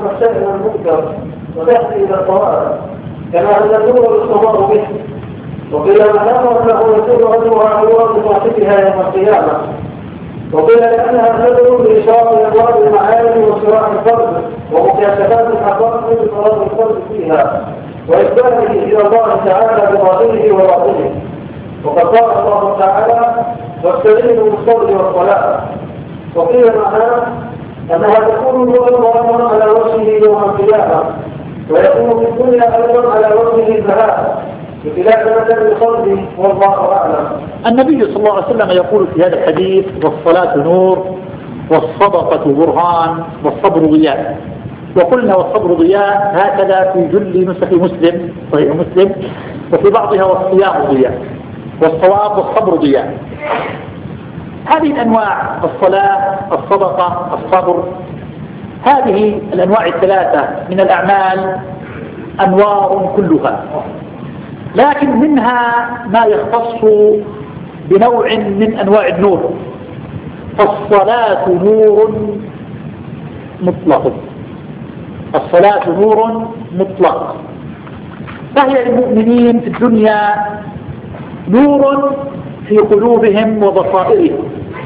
الفحشاء والمنكر وتهدي إلى الصواب، كما أن النور يستضاء به. وقيل معناه أنه يكون أجرها نورا بصاحبها يوم القيامة. وقيل لأنها تدعو لإشارة أبواب المعاني وصراع الفرد ومكاشفات الحقائق بصراع الفرد فيها وإقباله إلى الله تعالى بظاهره وباطنه. وقد قال الله تعالى: واستعينوا بالصبر والصلاة. وقيل معناه أنها تكون نورا على وجهه يوم القيامة، ويكون في الدنيا أيضا على وجهه الذهاب بخلاف مثل القلب، والله أعلم. النبي صلى الله عليه وسلم يقول في هذا الحديث: والصلاة نور، والصدقة برهان، والصبر ضياء. وقلنا والصبر ضياء هكذا في جل نسخ مسلم، صحيح مسلم، وفي بعضها والصيام ضياء، والصواب والصبر ضياء. هذه الأنواع: الصلاة، الصدقة، الصبر، هذه الأنواع الثلاثة من الأعمال أنوار كلها، لكن منها ما يختص بنوع من أنواع النور. فالصلاة نور مطلق، الصلاة نور مطلق، فهي للمؤمنين في الدنيا نور في قلوبهم وبصائرهم،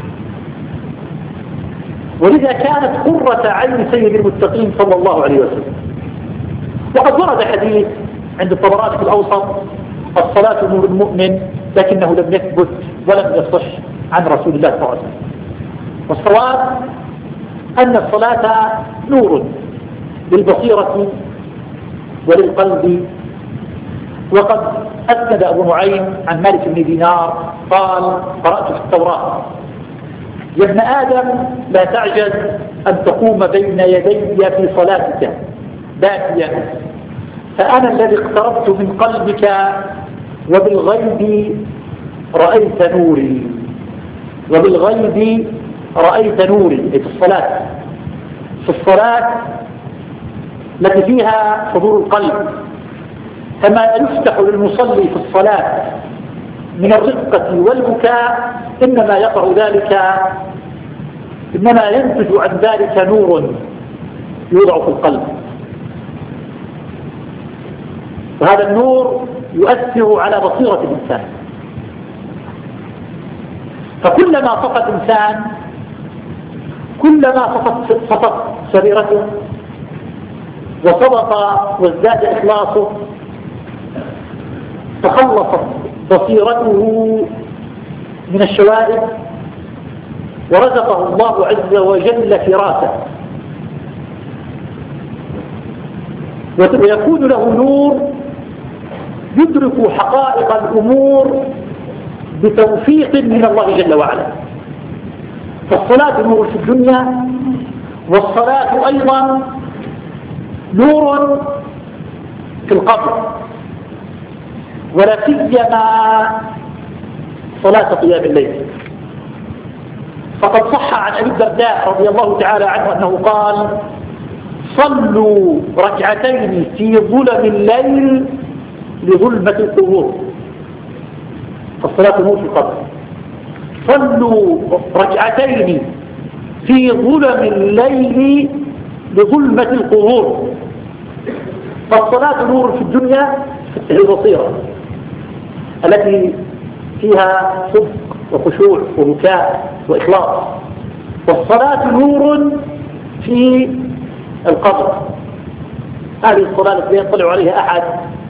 ولذا كانت قرة عين سيد المتقين صلى الله عليه وسلم. وقد ورد حديث عند الطبراني في الأوسط: الصلاة نور المؤمن، لكنه لم يثبت ولم يصح عن رسول الله صلى الله عليه وسلم. والصواب أن الصلاة نور للبصيرة وللقلب. وقد أسند أبو نعيم عن مالك بن دينار قال: قرأت في التوراة: يا ابن آدم لا تعجز أن تقوم بين يدي في صلاتك باكيا، فأنا الذي اقتربت من قلبك وبالغيب رأيت نوري، وبالغيب رأيت نوري، أي في الصلاة، في الصلاة التي فيها حضور القلب. فما يفتح للمصلي في الصلاة من الرقة والبكاء إنما يقع ذلك، إنما ينتج عن ذلك نور يوضع في القلب، وهذا النور يؤثر على بصيرة الإنسان. فكلما صفت الإنسان، كلما صفت سريرته وصدق وازداد إخلاصه، تخلصت بصيرته من الشوائب، ورزقه الله عز وجل فراسة، ويكون له نور يدرك حقائق الأمور بتوفيق من الله جل وعلا. فالصلاة نور في الدنيا، والصلاة أيضا نور في القبر، ولا سيما صلاة قيام الليل. فقد صح عن أبي الدرداء رضي الله تعالى عنه أنه قال: صلوا ركعتين في ظلم الليل لظلمة القبور. فالصلاة نور في القبر. صلوا ركعتين في ظلم الليل لظلمة القبور. فالصلاة نور في الدنيا في البصيرة التي فيها صدق وخشوع وبكاء وإخلاص، والصلاة نور في القبر. هذه الصلاة التي يطلع عليها أحد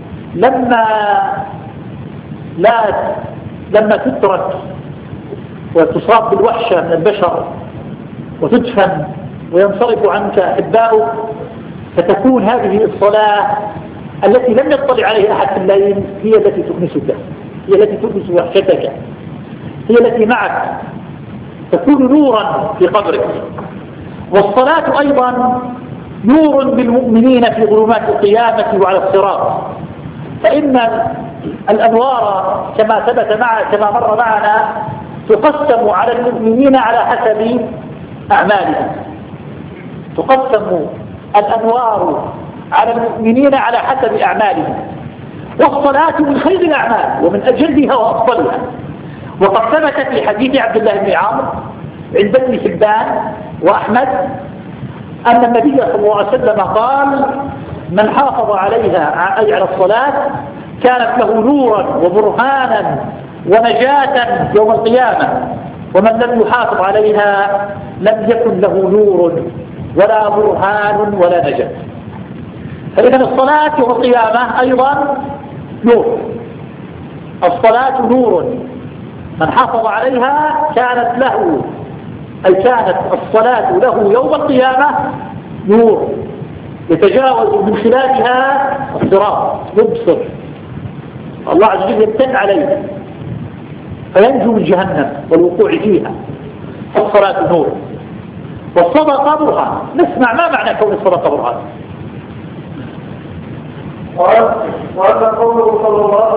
لما تترك وتصاب بالوحشة من البشر وتدفن وينصرف عنك أحباؤك، فتكون هذه الصلاة التي لم يطلع عليها أحد في الليل هي التي تؤنسك، هي التي تؤنس وحشتك، هي التي معك، تكون نورا في قبرك. والصلاة أيضا نور بالمؤمنين في ظلمات القيامة وعلى الصراط. فإن الأنوار كما مر معنا تقسم على المؤمنين على حسب أعمالهم. تقسم الأنوار على المؤمنين على حسب أعمالهم. والصلاة من خير الأعمال ومن أجلها وأفضلها. وقد ثبت في حديث عبد الله بن عمرو عند ابن حبان وأحمد أن النبي صلى الله عليه وسلم قال من حافظ عليها أي على الصلاة كانت له نورا وبرهانا ونجاة يوم القيامة، ومن لم يحافظ عليها لم يكن له نور ولا برهان ولا نجاة. فإذا الصلاة يوم القيامة أيضا نور، الصلاة نور من حافظ عليها كانت له، أي كانت الصلاة له يوم القيامة نور يتجاوز من خلالها الصراط، يبصر الله عز وجل يمتن عليه فينجو من جهنم والوقوع فيها. الصلاة نور والصدقة برهان. نسمع ما معنى كون الصدقة برهان. وأما قوله صلى الله